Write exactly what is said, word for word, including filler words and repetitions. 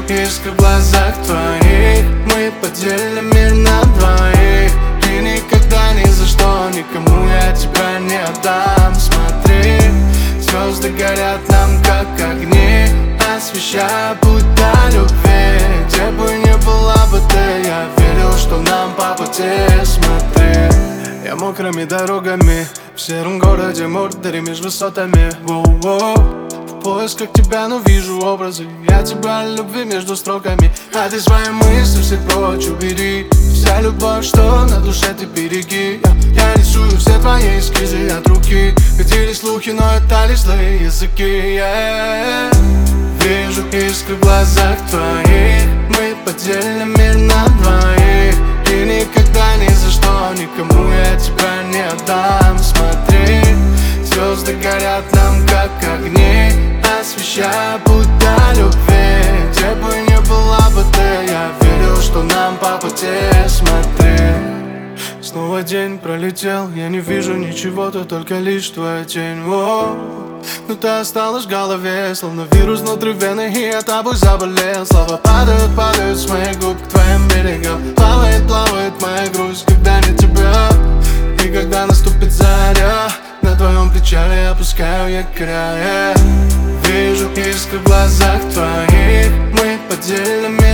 искры в глазах твоих. Мы поделим мир на двоих. И никогда ни за что никому я тебя не отдам. Смотри, звезды горят нам как огни, освещая путь до любви. Где бы ни была бы ты, я верил, что нам по пути. Смотри, я мокрыми дорогами в сером городе Мордоре между высотами. Воу-воу. В поисках тебя, но вижу образы. Я тебя любви между строками. А ты свои мысли все прочь убери. Вся любовь, что на душе, ты береги. Я, я рисую все твои эскизы от руки. Ходили слухи, но это лишь злые языки. yeah. Вижу искры в глазах твоих. Мы поделим мир на двоих. И никогда ни за что никому я тебя не отдам. Смотри, звезды горят нам как огни, освещая путь до любви. Где бы ни была бы ты, я верил, что нам по пути. Смотри, снова день пролетел, я не вижу ничего, то только лишь твоя тень. О, но ты осталась в голове, словно вирус внутри вены, и я тобой заболел. Слова падают, падают с моих губ к твоим берегам. Плавает, плавает моя грусть, когда нет тебя. И когда наступит заря, на твоем печали опускаю я края. Вижу искры в глазах твоих. Мы поделим